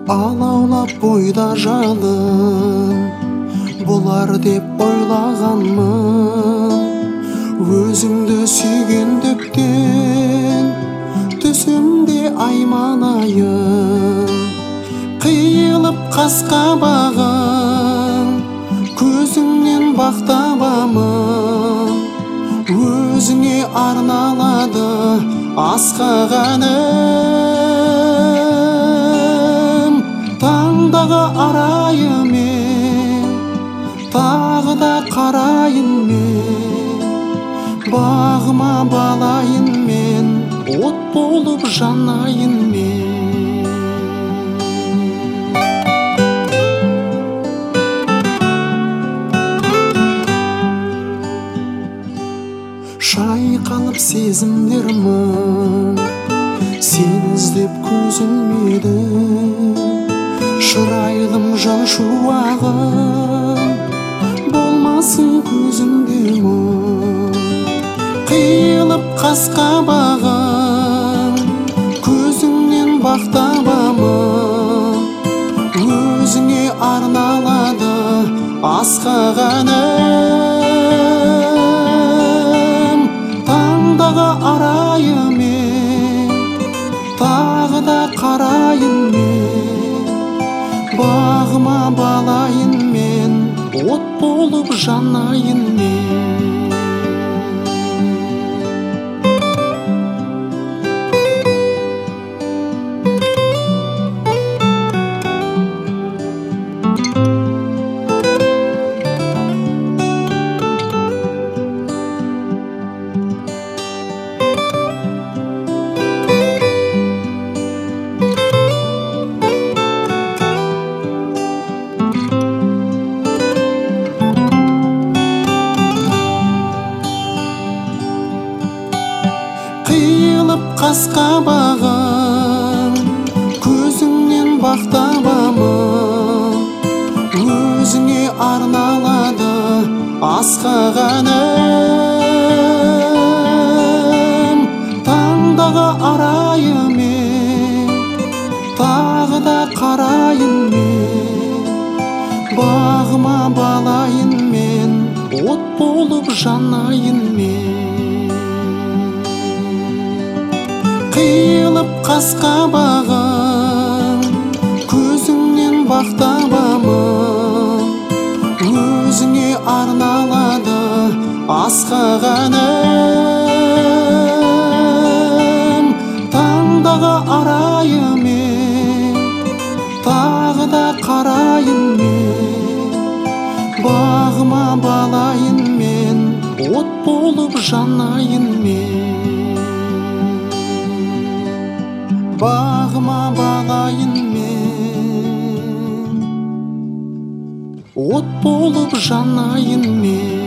Алаулап бойда жалын болар деп ойлағанмын. Өзіңді сүйгендіктен түсімде айманайын. Қиылып қас-қабағым, көзіңнен бақ табамын. Өзіңе арналады асқақ әнім. Таңдағы арайымен тағы да қарайын мен. Бағыма балайын мен, от болып жанайын мен. Шайқалып сезімдер мың, сен іздеп көз ілмеді. Шырайлым жан шуағым, болмасын көзімде мұң. Қиылып қас-қабағым, көзіңнен бақ табамын. Өзіңе арналады асқақ әнім. Таңдағы арайымен тағы да қарайын мен. Бағыма балайын мен, от болып жанайын мен. Қиылып қас-қабағым, көзіңнен бақ табамын. Өзіңе арналады асқақ әнім. Таңдағы арайымен тағы да қарайын мен. Бағыма балайын мен, от болып жанайын мен. Қиылып қас-қабағым, көзіңнен бақ табамын. Өзіңе арналады асқақ әнім. Таңдағы арайымен тағы да қарайын мен. Бағыма балайын мен, от болып жанайын мен. Бағыма балайын мен, от болып жанайын мен.